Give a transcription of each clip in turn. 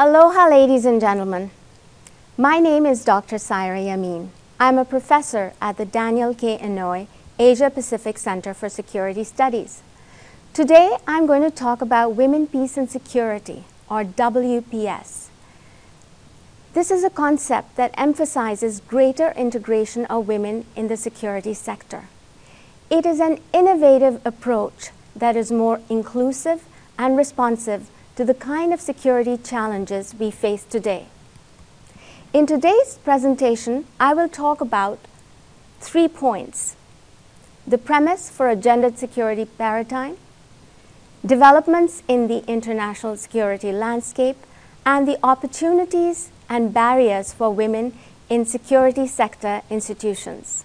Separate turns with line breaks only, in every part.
Aloha, ladies and gentlemen. My name is Dr. Saira Yamin. I'm a professor at the Daniel K. Inouye Asia Pacific Center for Security Studies. Today, I'm going to talk about Women, Peace and Security, or WPS. This is a concept that emphasizes greater integration of women in the security sector. It is an innovative approach that is more inclusive and responsive to the kind of security challenges we face today. In today's presentation, I will talk about 3 points: the premise for a gendered security paradigm, developments in the international security landscape, and the opportunities and barriers for women in security sector institutions.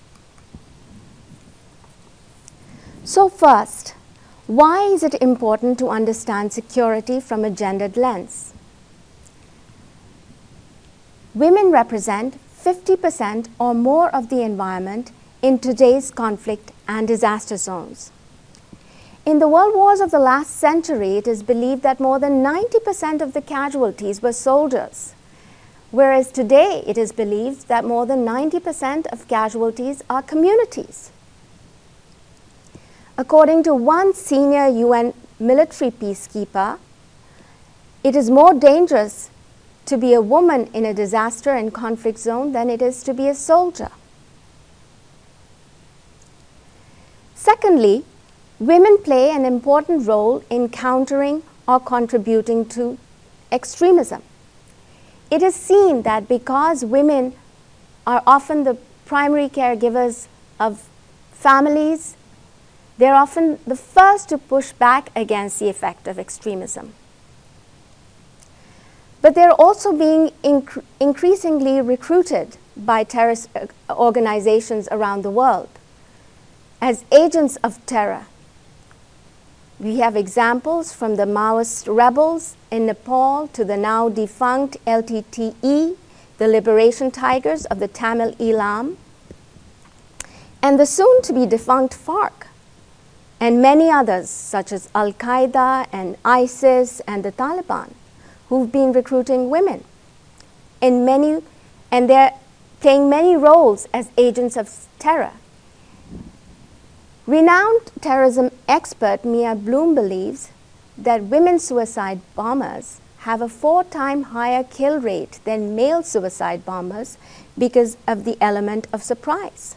So first, why is it important to understand security from a gendered lens? Women represent 50% or more of the environment in today's conflict and disaster zones. In the world wars of the last century, it is believed that more than 90% of the casualties were soldiers, whereas today it is believed that more than 90% of casualties are communities. According to one senior UN military peacekeeper, it is more dangerous to be a woman in a disaster and conflict zone than it is to be a soldier. Secondly, women play an important role in countering or contributing to extremism. It is seen that because women are often the primary caregivers of families, they're often the first to push back against the effect of extremism. But they're also being increasingly recruited by terrorist organizations around the world as agents of terror. We have examples from the Maoist rebels in Nepal to the now defunct LTTE, the Liberation Tigers of the Tamil Eelam, and the soon-to-be defunct FARC, and many others such as Al-Qaeda and ISIS and the Taliban, who've been recruiting women and they're playing many roles as agents of terror. Renowned terrorism expert Mia Bloom believes that women suicide bombers have a 4-time higher kill rate than male suicide bombers because of the element of surprise.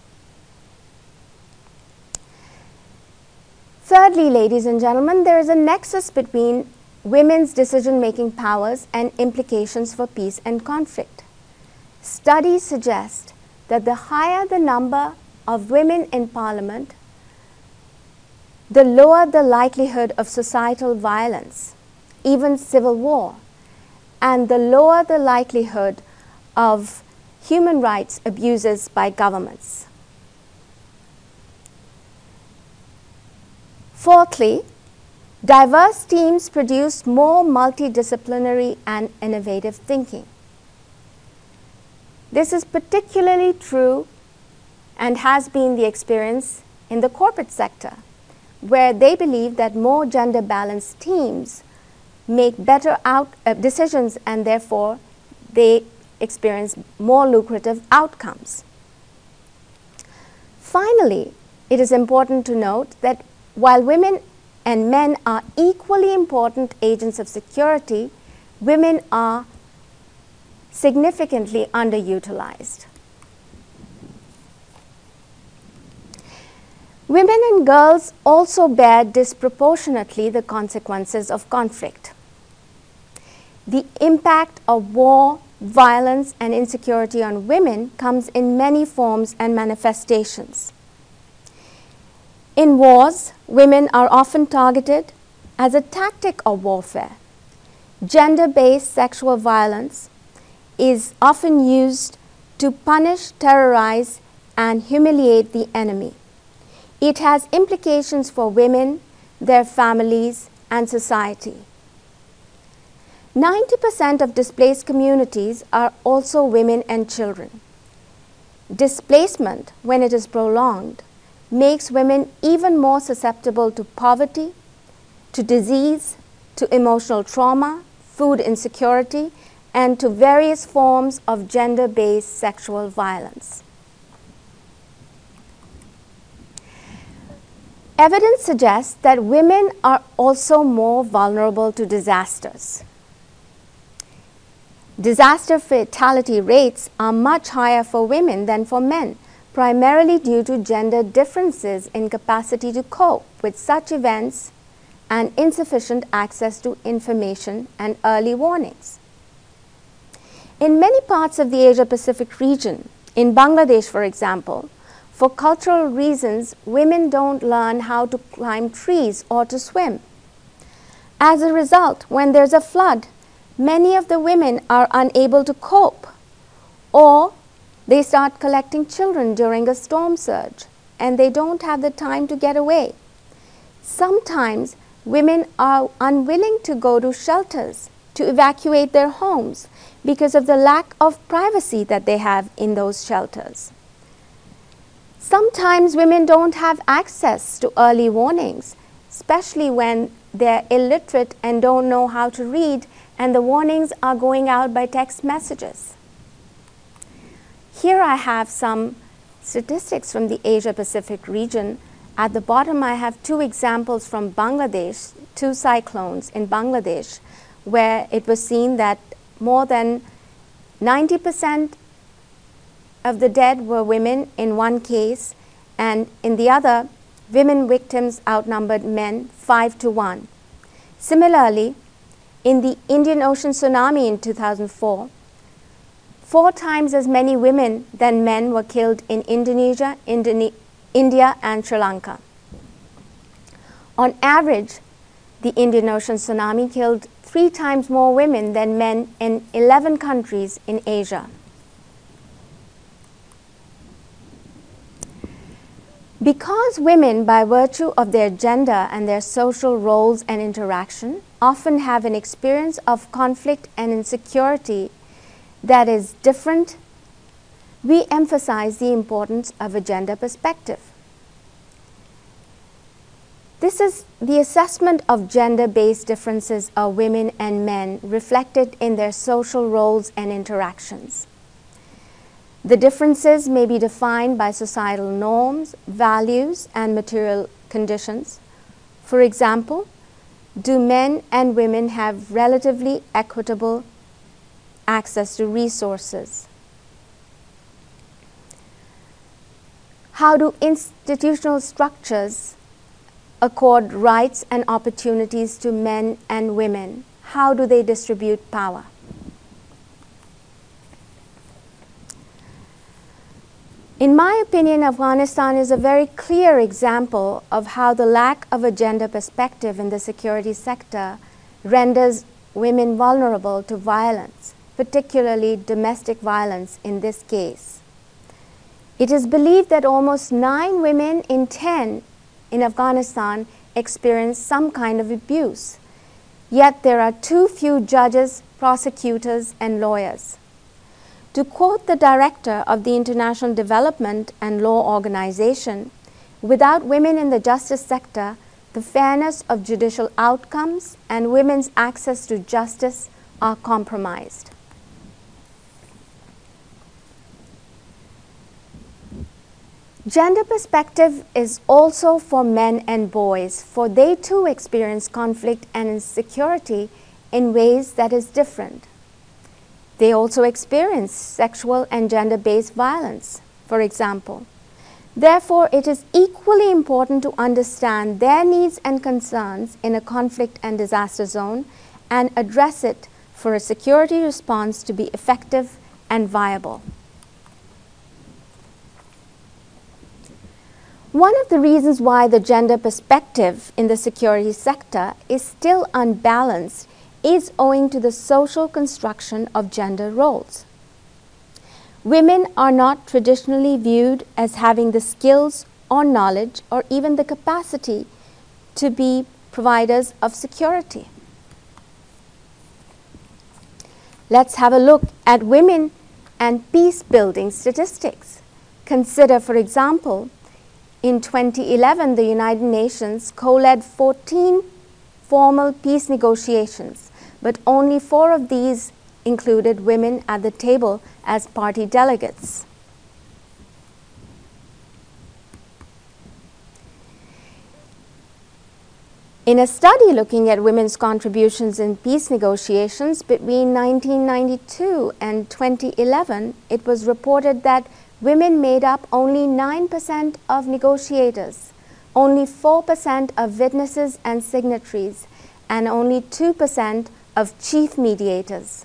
Thirdly, ladies and gentlemen, there is a nexus between women's decision-making powers and implications for peace and conflict. Studies suggest that the higher the number of women in parliament, the lower the likelihood of societal violence, even civil war, and the lower the likelihood of human rights abuses by governments. Fourthly, diverse teams produce more multidisciplinary and innovative thinking. This is particularly true and has been the experience in the corporate sector, where they believe that more gender-balanced teams make better decisions and therefore they experience more lucrative outcomes. Finally, it is important to note that while women and men are equally important agents of security, women are significantly underutilized. Women and girls also bear disproportionately the consequences of conflict. The impact of war, violence, and insecurity on women comes in many forms and manifestations. In wars, women are often targeted as a tactic of warfare. Gender-based sexual violence is often used to punish, terrorize, and humiliate the enemy. It has implications for women, their families, and society. 90% of displaced communities are also women and children. Displacement, when it is prolonged, makes women even more susceptible to poverty, to disease, to emotional trauma, food insecurity, and to various forms of gender-based sexual violence. Evidence suggests that women are also more vulnerable to disasters. Disaster fatality rates are much higher for women than for men, primarily due to gender differences in capacity to cope with such events and insufficient access to information and early warnings. In many parts of the Asia-Pacific region, in Bangladesh, for example, for cultural reasons, women don't learn how to climb trees or to swim. As a result, when there's a flood, many of the women are unable to cope, or they start collecting children during a storm surge, and they don't have the time to get away. Sometimes women are unwilling to go to shelters to evacuate their homes because of the lack of privacy that they have in those shelters. Sometimes women don't have access to early warnings, especially when they're illiterate and don't know how to read, and the warnings are going out by text messages. Here I have some statistics from the Asia-Pacific region. At the bottom I have two examples from Bangladesh, two cyclones in Bangladesh, where it was seen that more than 90% of the dead were women in one case, and in the other, women victims outnumbered men 5-1. Similarly, in the Indian Ocean tsunami in 2004, 4 times as many women than men were killed in Indonesia, India, and Sri Lanka. On average, the Indian Ocean tsunami killed 3 times more women than men in 11 countries in Asia. Because women, by virtue of their gender and their social roles and interaction, often have an experience of conflict and insecurity that is different, we emphasize the importance of a gender perspective. This is the assessment of gender-based differences of women and men reflected in their social roles and interactions. The differences may be defined by societal norms, values, and material conditions. For example, do men and women have relatively equitable access to resources? How do institutional structures accord rights and opportunities to men and women? How do they distribute power? In my opinion, Afghanistan is a very clear example of how the lack of a gender perspective in the security sector renders women vulnerable to violence, particularly domestic violence in this case. It is believed that almost 9 women in 10 in Afghanistan experience some kind of abuse, yet there are too few judges, prosecutors, and lawyers. To quote the director of the International Development and Law Organization, without women in the justice sector, the fairness of judicial outcomes and women's access to justice are compromised. Gender perspective is also for men and boys, for they too experience conflict and insecurity in ways that is different. They also experience sexual and gender-based violence, for example. Therefore, it is equally important to understand their needs and concerns in a conflict and disaster zone and address it for a security response to be effective and viable. One of the reasons why the gender perspective in the security sector is still unbalanced is owing to the social construction of gender roles. Women are not traditionally viewed as having the skills or knowledge or even the capacity to be providers of security. Let's have a look at women and peace-building statistics. Consider, for example, in 2011, the United Nations co-led 14 formal peace negotiations, but only 4 of these included women at the table as party delegates. In a study looking at women's contributions in peace negotiations between 1992 and 2011, it was reported that women made up only 9% of negotiators, only 4% of witnesses and signatories, and only 2% of chief mediators.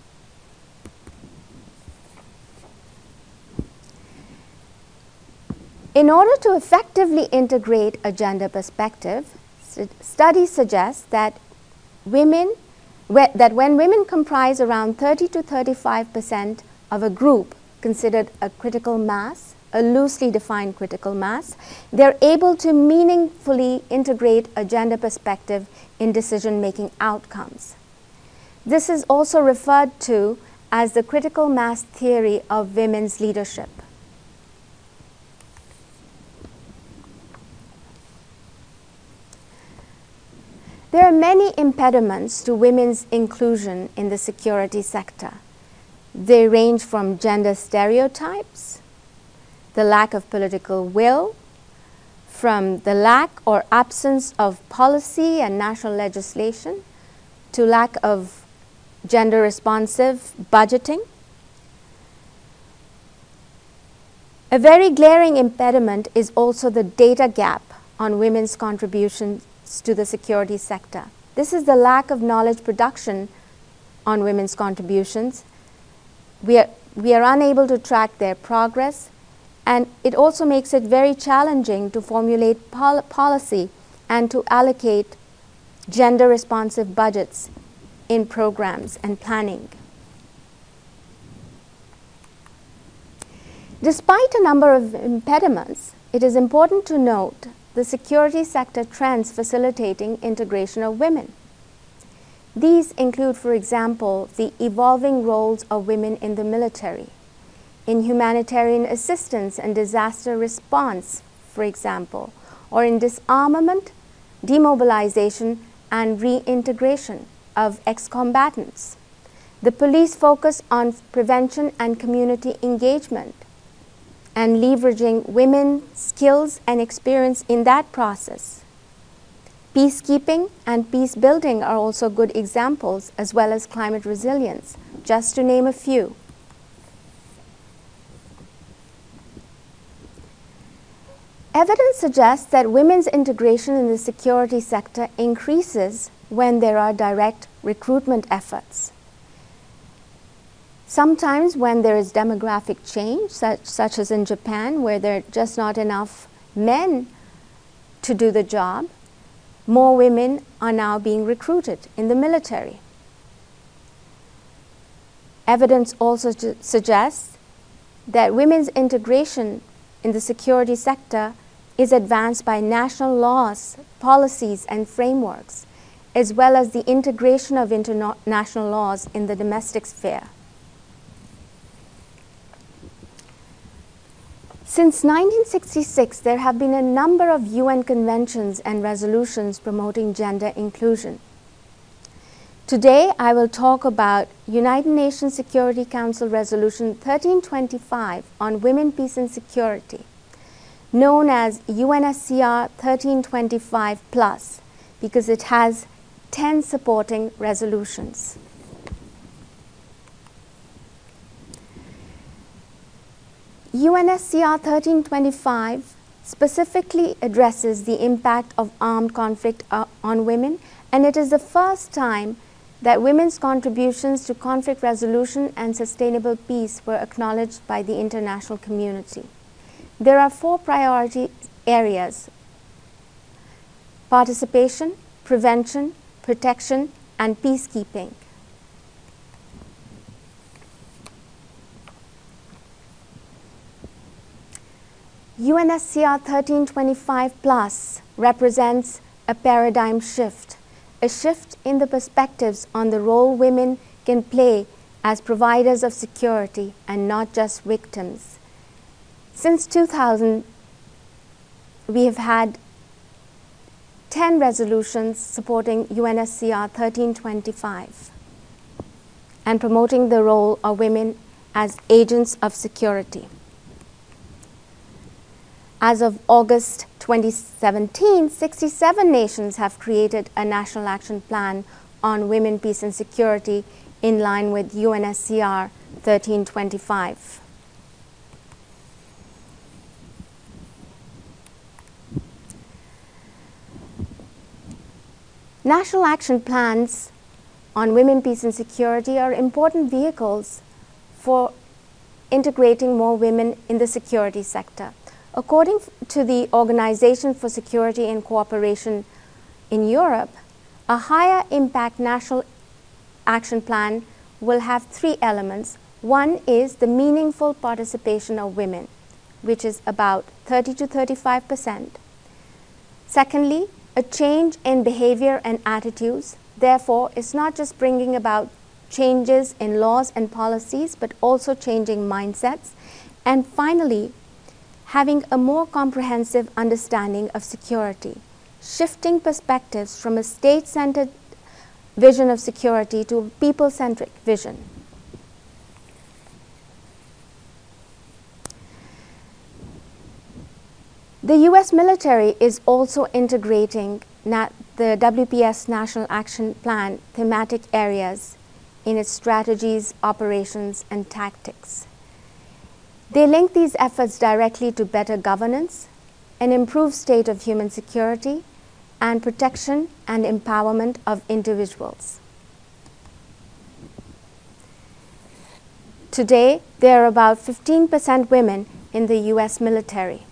In order to effectively integrate a gender perspective, studies suggest that when women comprise around 30 to 35% of a group considered a critical mass, a loosely defined critical mass, they're able to meaningfully integrate a gender perspective in decision-making outcomes. This is also referred to as the critical mass theory of women's leadership. There are many impediments to women's inclusion in the security sector. They range from gender stereotypes, the lack of political will, from the lack or absence of policy and national legislation, to lack of gender-responsive budgeting. A very glaring impediment is also the data gap on women's contributions to the security sector. This is the lack of knowledge production on women's contributions. We are unable to track their progress, and it also makes it very challenging to formulate policy and to allocate gender-responsive budgets in programs and planning. Despite a number of impediments, it is important to note the security sector trends facilitating integration of women. These include, for example, the evolving roles of women in the military, in humanitarian assistance and disaster response, for example, or in disarmament, demobilization, and reintegration of ex-combatants. The police focus on prevention and community engagement, and leveraging women's skills and experience in that process. Peacekeeping and peace building are also good examples, as well as climate resilience, just to name a few. Evidence suggests that women's integration in the security sector increases when there are direct recruitment efforts. Sometimes when there is demographic change, such as in Japan, where there are just not enough men to do the job, more women are now being recruited in the military. Evidence also suggests that women's integration in the security sector is advanced by national laws, policies, and frameworks, as well as the integration of international laws in the domestic sphere. Since 1966, there have been a number of UN conventions and resolutions promoting gender inclusion. Today, I will talk about United Nations Security Council Resolution 1325 on Women, Peace and Security, known as UNSCR 1325+, because it has 10 supporting resolutions. UNSCR 1325 specifically addresses the impact of armed conflict on women, and it is the first time that women's contributions to conflict resolution and sustainable peace were acknowledged by the international community. There are 4 priority areas: participation, prevention, protection, and peacekeeping. UNSCR 1325+ represents a paradigm shift, a shift in the perspectives on the role women can play as providers of security and not just victims. Since 2000, we have had 10 resolutions supporting UNSCR 1325 and promoting the role of women as agents of security. As of August 2017, 67 nations have created a national action plan on women, peace, and security in line with UNSCR 1325. National action plans on women, peace, and security are important vehicles for integrating more women in the security sector. According to the Organization for Security and Cooperation in Europe, a higher impact national action plan will have 3 elements. One is the meaningful participation of women, which is about 30 to 35%. Secondly, a change in behavior and attitudes. Therefore, it's not just bringing about changes in laws and policies, but also changing mindsets. And finally, having a more comprehensive understanding of security, shifting perspectives from a state-centered vision of security to a people-centric vision. The US military is also integrating the WPS National Action Plan thematic areas in its strategies, operations, and tactics. They link these efforts directly to better governance, an improved state of human security, and protection and empowerment of individuals. Today, there are about 15% women in the US military.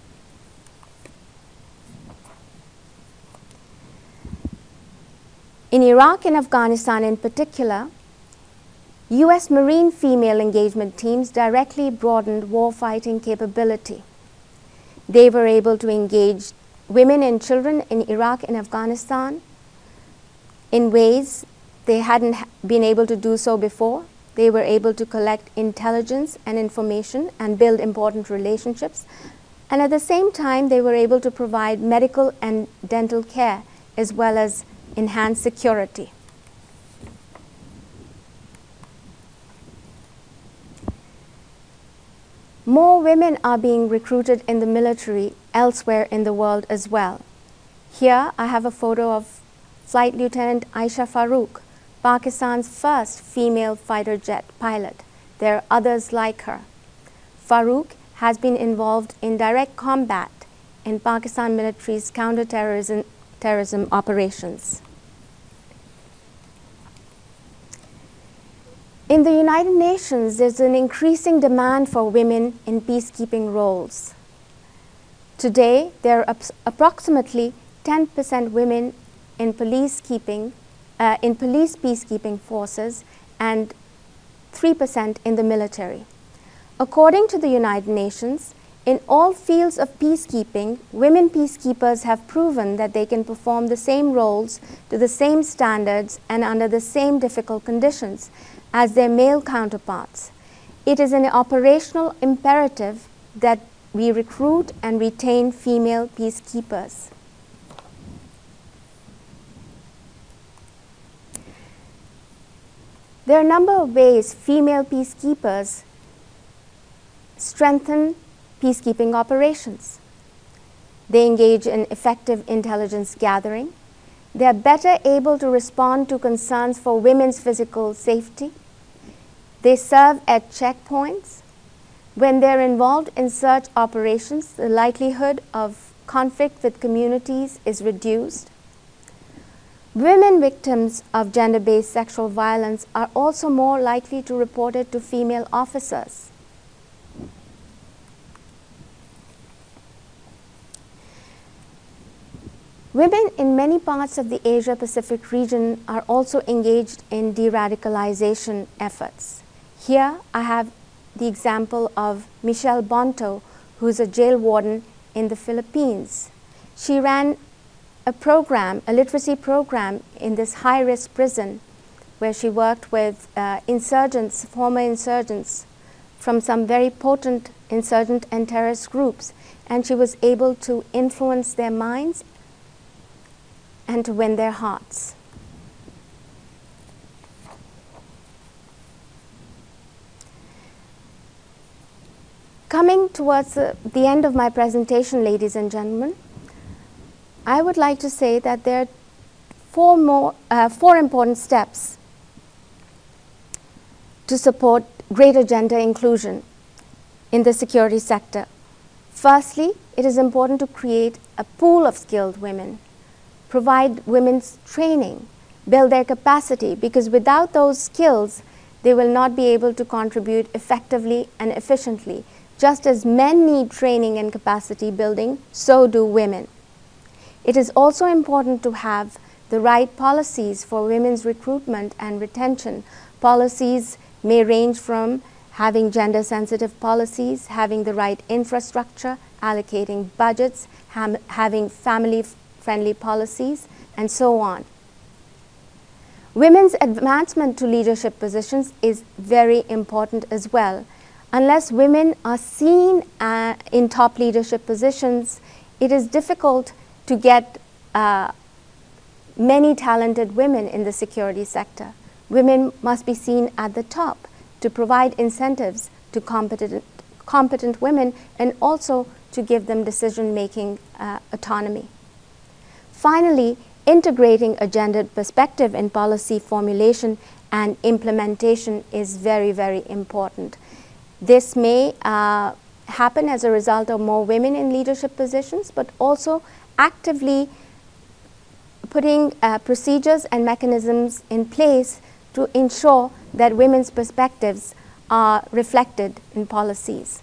In Iraq and Afghanistan in particular, US Marine female engagement teams directly broadened warfighting capability. They were able to engage women and children in Iraq and Afghanistan in ways they hadn't been able to do so before. They were able to collect intelligence and information and build important relationships. And at the same time, they were able to provide medical and dental care as well as enhance security. More women are being recruited in the military elsewhere in the world as well. Here I have a photo of Flight Lieutenant Aisha Farooq, Pakistan's first female fighter jet pilot. There are others like her. Farooq has been involved in direct combat in Pakistan military's counter-terrorism operations. In the United Nations, there's an increasing demand for women in peacekeeping roles. Today, there are approximately 10% women in police peacekeeping forces and 3% in the military. According to the United Nations, in all fields of peacekeeping, women peacekeepers have proven that they can perform the same roles to the same standards and under the same difficult conditions as their male counterparts. It is an operational imperative that we recruit and retain female peacekeepers. There are a number of ways female peacekeepers strengthen peacekeeping operations. They engage in effective intelligence gathering. They are better able to respond to concerns for women's physical safety. They serve at checkpoints. When they're involved in search operations, the likelihood of conflict with communities is reduced. Women victims of gender-based sexual violence are also more likely to report it to female officers. Women in many parts of the Asia-Pacific region are also engaged in de-radicalization efforts. Here I have the example of Michelle Bonto, who is a jail warden in the Philippines. She ran a program, a literacy program in this high-risk prison where she worked with insurgents, former insurgents from some very potent insurgent and terrorist groups, and she was able to influence their minds and to win their hearts. Coming towards the end of my presentation, ladies and gentlemen, I would like to say that there are four important steps to support greater gender inclusion in the security sector. Firstly, it is important to create a pool of skilled women, provide women's training, build their capacity, because without those skills, they will not be able to contribute effectively and efficiently. Just as men need training and capacity building, so do women. It is also important to have the right policies for women's recruitment and retention. Policies may range from having gender-sensitive policies, having the right infrastructure, allocating budgets, having family-friendly policies, and so on. Women's advancement to leadership positions is very important as well. Unless women are seen in top leadership positions, it is difficult to get many talented women in the security sector. Women must be seen at the top to provide incentives to competent women and also to give them decision-making autonomy. Finally, integrating a gendered perspective in policy formulation and implementation is very, very important. This may happen as a result of more women in leadership positions, but also actively putting procedures and mechanisms in place to ensure that women's perspectives are reflected in policies.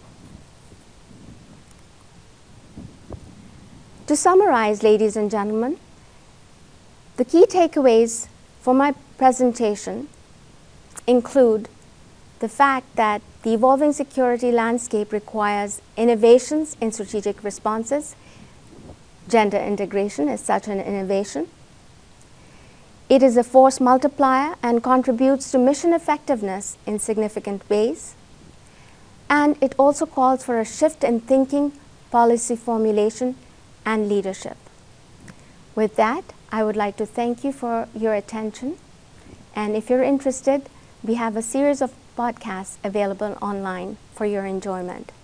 To summarize, ladies and gentlemen, the key takeaways for my presentation include the fact that the evolving security landscape requires innovations in strategic responses. Gender integration is such an innovation. It is a force multiplier and contributes to mission effectiveness in significant ways. And it also calls for a shift in thinking, policy formulation, and leadership. With that, I would like to thank you for your attention. And if you're interested, we have a series of podcasts available online for your enjoyment.